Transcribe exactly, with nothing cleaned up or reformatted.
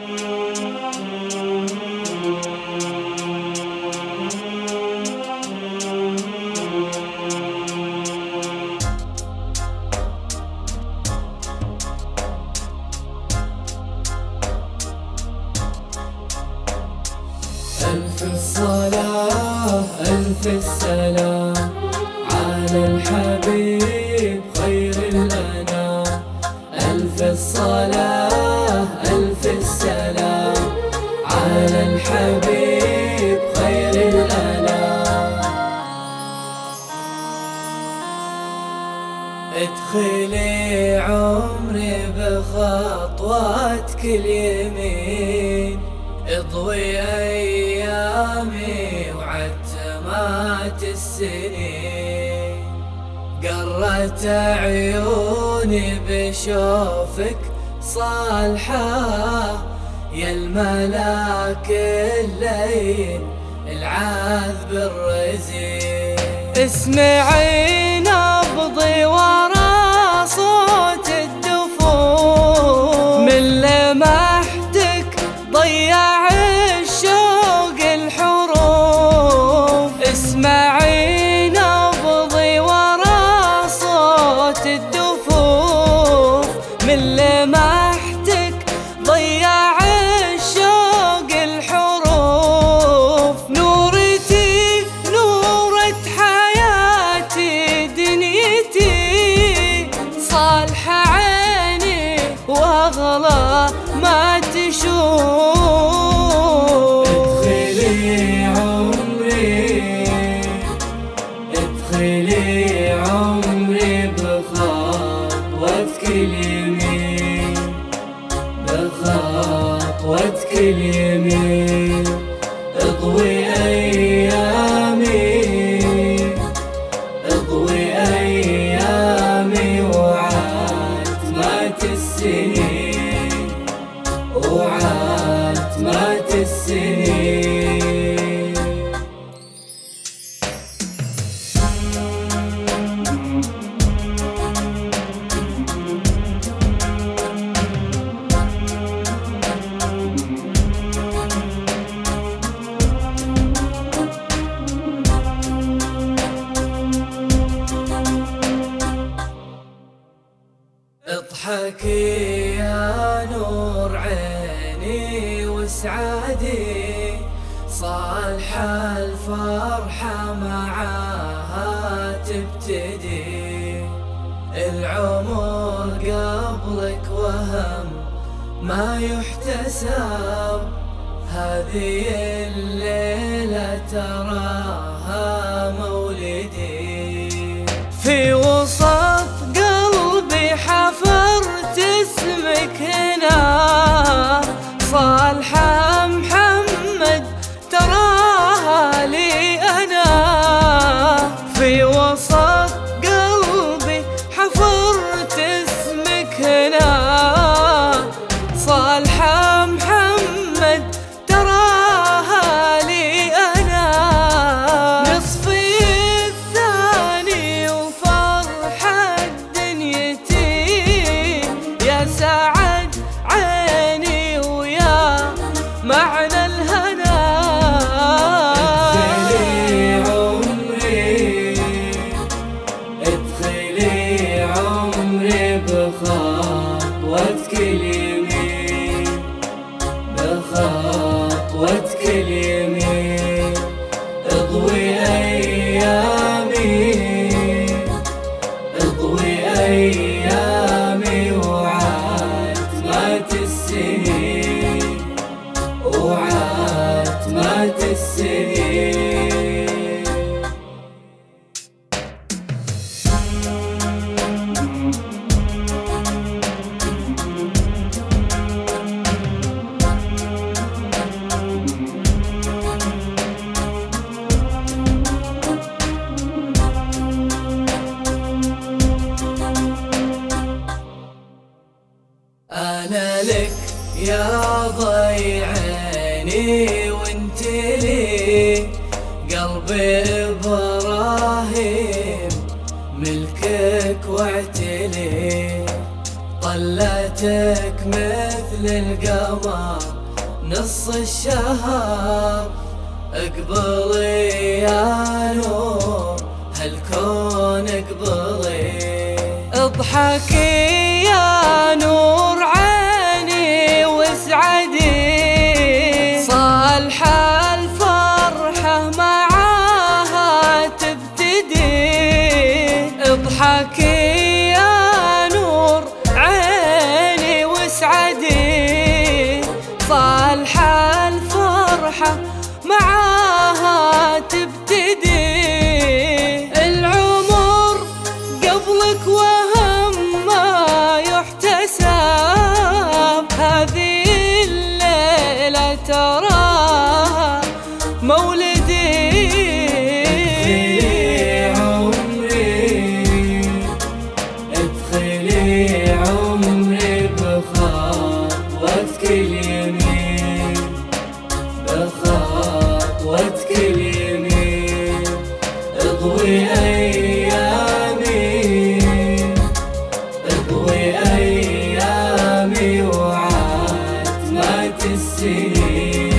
ألف الصلاة ألف السلام على الحبيب خير الأنام. ألف الصلاة ألف السلام على الحبيب خير الأنام. ادخلي عمري بخطواتك اليمين، اضوي أيامي وعتمات السنين. قرت عيوني بشوفك صالحة، يا الملاك اللين العذب الرزين. اسمعي نبضي ورا صوت الدفوف، من لمحتك ضيع الشوق الحروف. اسمعي نبضي ورا صوت الدفوف، من لمحتك ضيع الشوق الحروف. نورتي نورة حياتي دنيتي، صالحة عيني واغلى ما تشوف. ادخلي عمري ادخلي عمري بخطوتك اليمين، بخطوتك اليمين. اضوي أيامي اضوي أيامي وعتمات السنين، وعتمات السنين. اضحكي يا نور عيني واسعدي، صالحة الفرحة معاها تبتدي. العمر قبلك وهم ما يحتسب، هذه الليلة تراها مولدي. في وسط قلبي حفرت اسمك هنا، صالحة محمد تراها لي أنا. في وسط قلبي حفرت اسمك هنا، صالحة محمد تراها لي أنا. نصفي الثاني وفرحة دنيتي، يا سعد عيني ويا معنى الهنا. ادخلي عمري ادخلي عمري بخطوتك اليمين، بخطوتك اليمين. اضوي أيامي اضوي أيامي وعتمات السنين، وعتمات السنين. أنا لك يا ضي عيني وانت لي، قلبي إبراهيم ملكك واعتلي. ظلتك مثل القمر نص الشهر، اقبلي يا نور هالكون اقبلي. اضحكي يا نور عيني واسعدي، صالح الفرحة معاها تبتدي. اضحكي يا نور عيني واسعدي، صالح الفرحة معاها تبتدي. العمر قبلك وهم ما يحتسب، هذه الليلة تراها مولدي. ادخلي عمري ادخلي عمري بخطوتك اليمين، بخطوتك اليمين اضوي ايامي، اضوي ايامي وعتمة السنين.